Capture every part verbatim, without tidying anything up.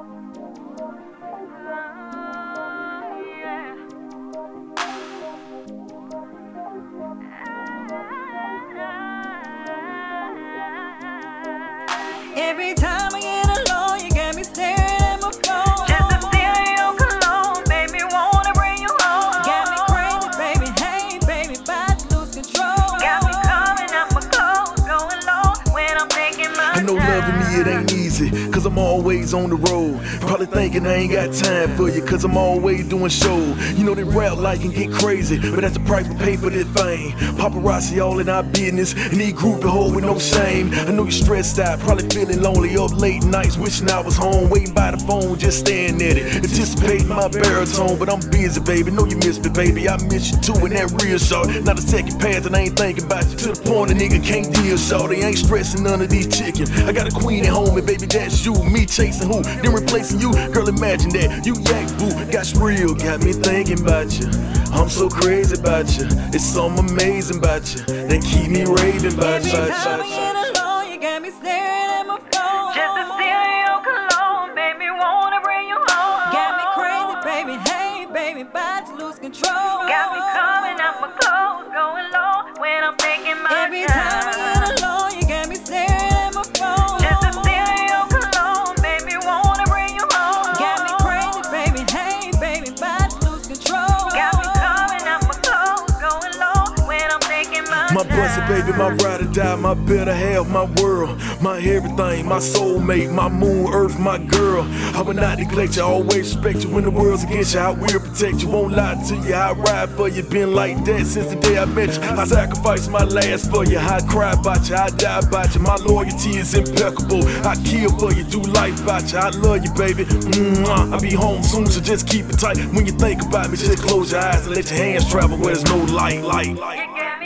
Every time I get alone, you got me staring at my phone. Just to steal your cologne, made me wanna bring you home. Got me crazy, baby, hey, baby, about to lose control. Got me coming out my clothes, going low when I'm taking my I know time. loving me, it ain't easy, cause I'm always on the road. Probably thinking I ain't got time for you, cause I'm always doing shows. You know they rap like and get crazy, but that's the price we pay for this fame. Paparazzi all in our business, and these groupie hoes with no shame. I know you stressed out, probably feeling lonely, up late nights, wishing I was home, waiting by the phone, just staring at it, anticipating my baritone. But I'm busy, baby, know you miss me, baby, I miss you too, and that real short. Not a second pass, and I ain't thinking about you, to the point a nigga can't deal, short. They ain't stressing none of these chickens. I got a queen at home, and baby, that's you. Me chasing who, then replacing you. Girl, imagine that, you yak boo, got real, got me thinking about you. I'm so crazy about you, it's something amazing about you, that keep me raving about you. Every time I get alone, you got me staring at my phone. Just to steal your cologne, made me wanna bring you home. Got me crazy, baby, hey, baby, about to lose control. Got me coming out my clothes, going low when I'm taking my time. Every time I get alone, you got me staring at my phone. Just to steal your cologne, made me wanna bring you home. Got me crazy, baby, hey, baby, about to lose control. Got me coming out my clothes, going low when I'm taking my time. My blessed baby, my ride or die, my better half, my world, my everything, my soulmate, my moon, earth, my girl. I will not neglect you, always respect you when the world's against you. I will protect you, won't lie to you. I ride for you, been like that since the day I met you. I sacrificed my last for you, I cry about you, I die about you. My loyalty is impeccable, I kill for you, do life about you. I love you, baby. Mwah. I'll be home soon, so just keep it tight. When you think about me, just close your eyes and let your hands travel where there's no light, light, light.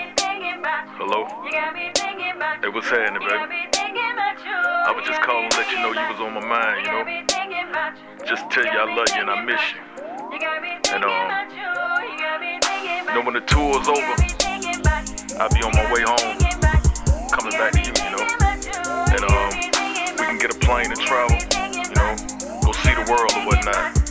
Hello? Hey, what's happening, baby? I was just calling to let you know you was on my mind, you know? Just tell you I love you and I miss you. And, um, you know, when the tour's over, I'll be on my way home, coming back to you, you know? And, um, we can get a plane and travel, you know? Go see the world or whatnot.